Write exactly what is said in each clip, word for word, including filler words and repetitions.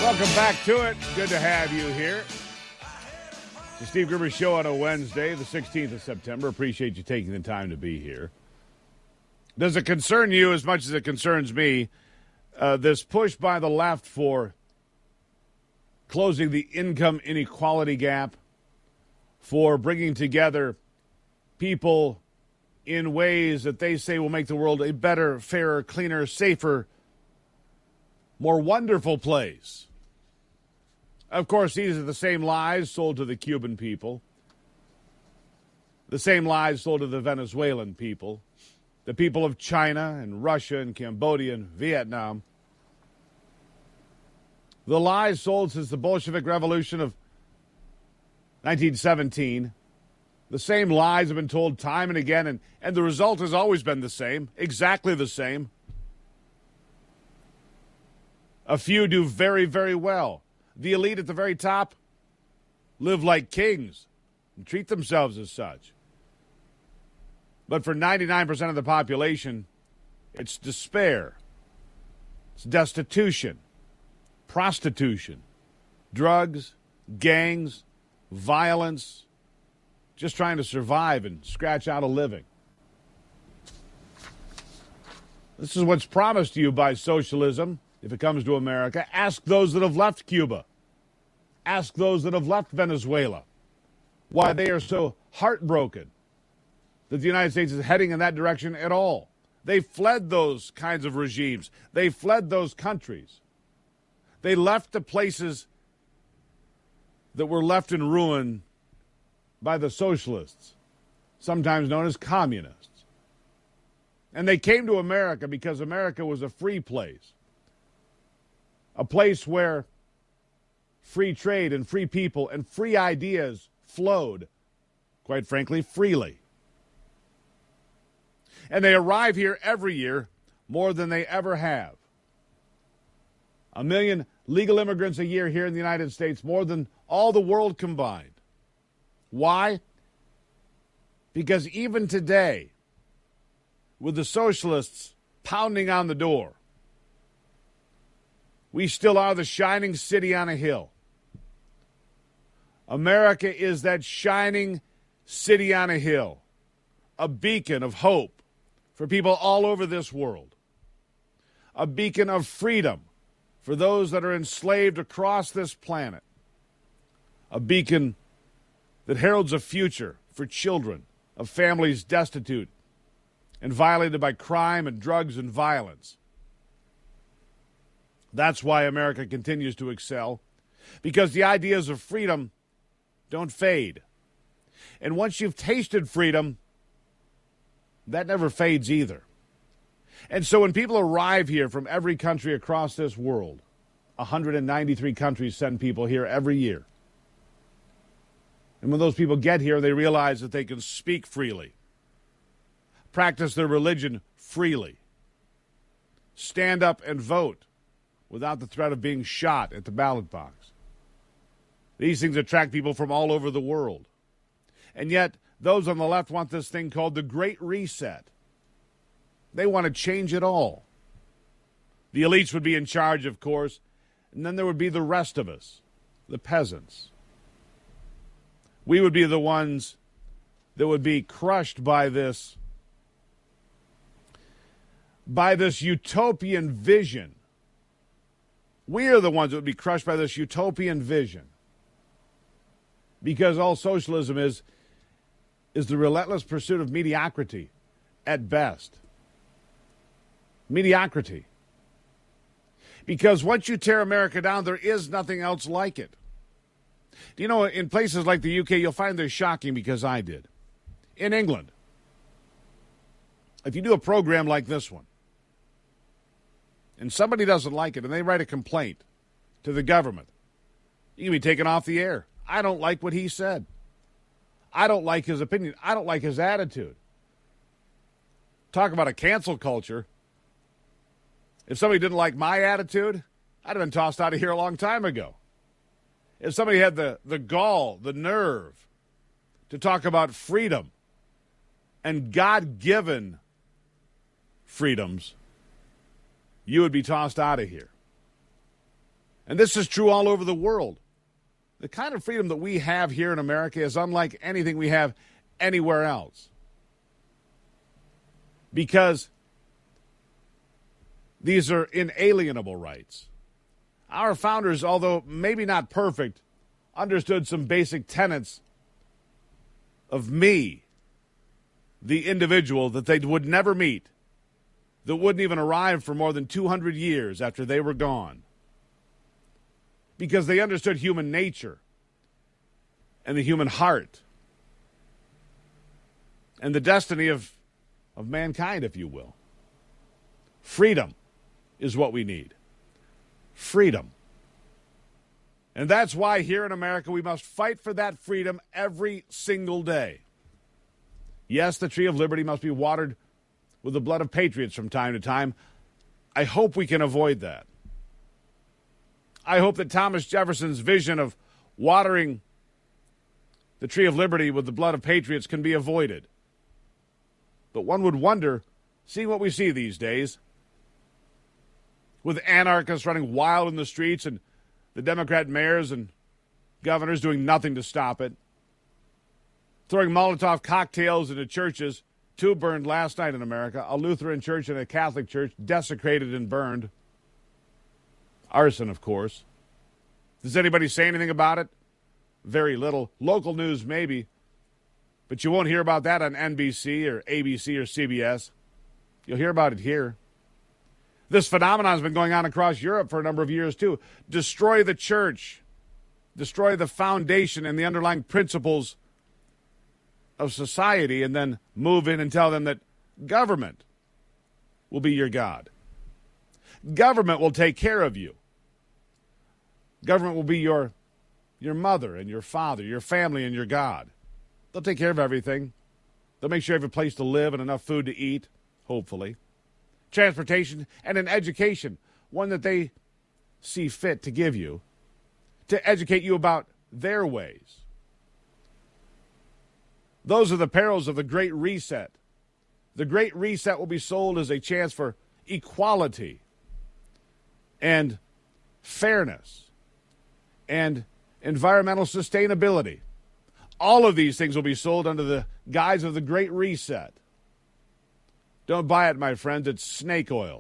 Welcome back to it. Good to have you here. The Steve Gruber Show on a Wednesday, the sixteenth of September. Appreciate you taking the time to be here. Does it concern you as much as it concerns me, uh, this push by the left for closing the income inequality gap, for bringing together people in ways that they say will make the world a better, fairer, cleaner, safer, more wonderful place? Of course, these are the same lies sold to the Cuban people, the same lies sold to the Venezuelan people, the people of China and Russia and Cambodia and Vietnam. The lies sold since the Bolshevik Revolution of nineteen seventeen. The same lies have been told time and again, and, and the result has always been the same, exactly the same. A few do very, very well. The elite at the very top live like kings and treat themselves as such. But for ninety-nine percent of the population, it's despair, it's destitution, prostitution, drugs, gangs, violence, just trying to survive and scratch out a living. This is what's promised to you by socialism. If it comes to America, ask those that have left Cuba. Ask those that have left Venezuela why they are so heartbroken that the United States is heading in that direction at all. They fled those kinds of regimes. They fled those countries. They left the places that were left in ruin by the socialists, sometimes known as communists. And they came to America because America was a free place. A place where free trade and free people and free ideas flowed, quite frankly, freely. And they arrive here every year more than they ever have. A million legal immigrants a year here in the United States, more than all the world combined. Why? Because even today, with the socialists pounding on the door, we still are the shining city on a hill. America is that shining city on a hill, a beacon of hope for people all over this world, a beacon of freedom for those that are enslaved across this planet, a beacon that heralds a future for children of families destitute and violated by crime and drugs and violence. That's why America continues to excel, because the ideas of freedom don't fade. And once you've tasted freedom, that never fades either. And so when people arrive here from every country across this world, one hundred ninety-three countries send people here every year. And when those people get here, they realize that they can speak freely, practice their religion freely, stand up and vote without the threat of being shot at the ballot box. These things attract people from all over the world. And yet, those on the left want this thing called the Great Reset. They want to change it all. The elites would be in charge, of course, and then there would be the rest of us, the peasants. We would be the ones that would be crushed by this, by this utopian vision. We are the ones that would be crushed by this utopian vision. Because all socialism is, is the relentless pursuit of mediocrity at best. Mediocrity. Because once you tear America down, there is nothing else like it. Do you know, in places like the U K, you'll find this shocking because I did. In England, if you do a program like this one, and somebody doesn't like it, and they write a complaint to the government, you can be taken off the air. I don't like what he said. I don't like his opinion. I don't like his attitude. Talk about a cancel culture. If somebody didn't like my attitude, I'd have been tossed out of here a long time ago. If somebody had the, the gall, the nerve to talk about freedom and God-given freedoms, you would be tossed out of here. And this is true all over the world. The kind of freedom that we have here in America is unlike anything we have anywhere else. Because these are inalienable rights. Our founders, although maybe not perfect, understood some basic tenets of me, the individual that they would never meet, that wouldn't even arrive for more than two hundred years after they were gone. Because they understood human nature and the human heart and the destiny of, of mankind, if you will. Freedom is what we need. Freedom. And that's why here in America we must fight for that freedom every single day. Yes, the tree of liberty must be watered with the blood of patriots from time to time. I hope we can avoid that. I hope that Thomas Jefferson's vision of watering the tree of liberty with the blood of patriots can be avoided. But one would wonder, seeing what we see these days, with anarchists running wild in the streets and the Democrat mayors and governors doing nothing to stop it, throwing Molotov cocktails into churches. Two burned last night in America, a Lutheran church and a Catholic church desecrated and burned. Arson, of course. Does anybody say anything about it? Very little. Local news, maybe. But you won't hear about that on N B C or A B C or C B S. You'll hear about it here. This phenomenon has been going on across Europe for a number of years, too. Destroy the church. Destroy the foundation and the underlying principles of society, and then move in and tell them that government will be your God. Government will take care of you. Government will be your, your mother and your father, your family and your God. They'll take care of everything. They'll make sure you have a place to live and enough food to eat, hopefully. Transportation and an education, one that they see fit to give you, to educate you about their ways. Those are the perils of the Great Reset. The Great Reset will be sold as a chance for equality and fairness and environmental sustainability. All of these things will be sold under the guise of the Great Reset. Don't buy it, my friends. It's snake oil.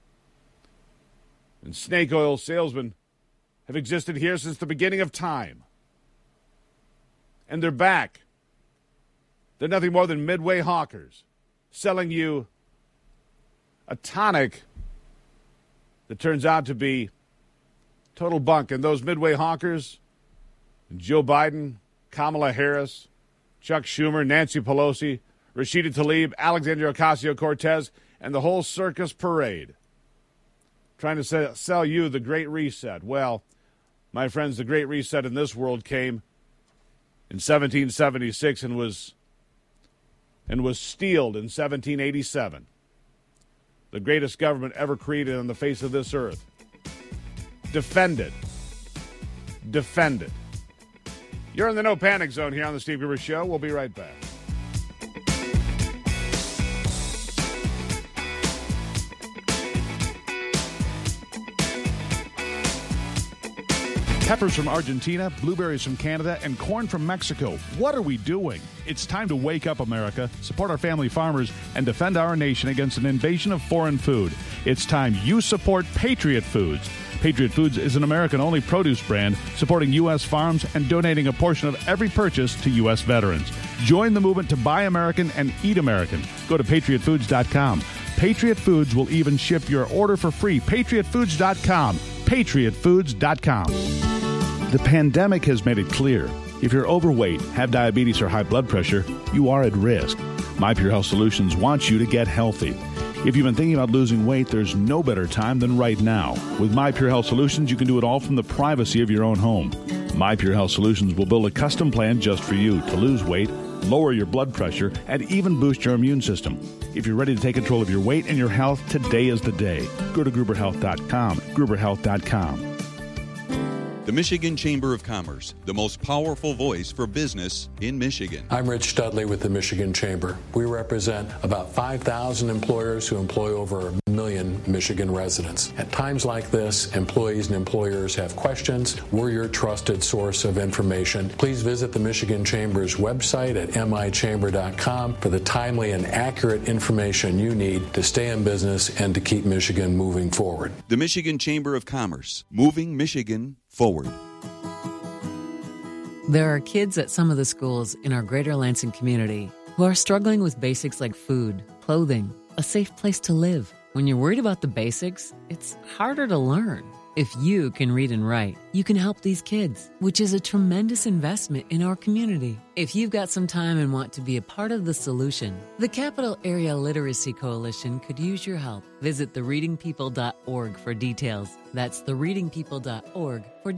And snake oil salesmen have existed here since the beginning of time. And they're back. They're nothing more than midway hawkers selling you a tonic that turns out to be total bunk. And those midway hawkers, Joe Biden, Kamala Harris, Chuck Schumer, Nancy Pelosi, Rashida Tlaib, Alexandria Ocasio-Cortez, and the whole circus parade, trying to sell, sell you the Great Reset. Well, my friends, the Great Reset in this world came in seventeen seventy-six and was and was steeled in seventeen eighty-seven. The greatest government ever created on the face of this earth. Defend it. Defend it. You're in the No Panic Zone here on the Steve Gruber Show. We'll be right back. Peppers from Argentina, blueberries from Canada, and corn from Mexico. What are we doing? It's time to wake up, America, support our family farmers, and defend our nation against an invasion of foreign food. It's time you support Patriot Foods. Patriot Foods is an American-only produce brand supporting U S farms and donating a portion of every purchase to U S veterans. Join the movement to buy American and eat American. Go to patriot foods dot com. Patriot Foods will even ship your order for free. patriot foods dot com. patriot foods dot com. The pandemic has made it clear. If you're overweight, have diabetes, or high blood pressure, you are at risk. My Pure Health Solutions wants you to get healthy. If you've been thinking about losing weight, there's no better time than right now. With My Pure Health Solutions, you can do it all from the privacy of your own home. My Pure Health Solutions will build a custom plan just for you to lose weight, lower your blood pressure, and even boost your immune system. If you're ready to take control of your weight and your health, today is the day. Go to gruber health dot com, gruber health dot com. The Michigan Chamber of Commerce, the most powerful voice for business in Michigan. I'm Rich Studley with the Michigan Chamber. We represent about five thousand employers who employ over a million million Michigan residents. At times like this, employees and employers have questions. We're your trusted source of information. Please visit the Michigan Chamber's website at m i chamber dot com for the timely and accurate information you need to stay in business and to keep Michigan moving forward. The Michigan Chamber of Commerce, moving Michigan forward. There are kids at some of the schools in our greater Lansing community who are struggling with basics like food, clothing, a safe place to live. When you're worried about the basics, it's harder to learn. If you can read and write, you can help these kids, which is a tremendous investment in our community. If you've got some time and want to be a part of the solution, the Capital Area Literacy Coalition could use your help. Visit the reading people dot org for details. That's the reading people dot org for details.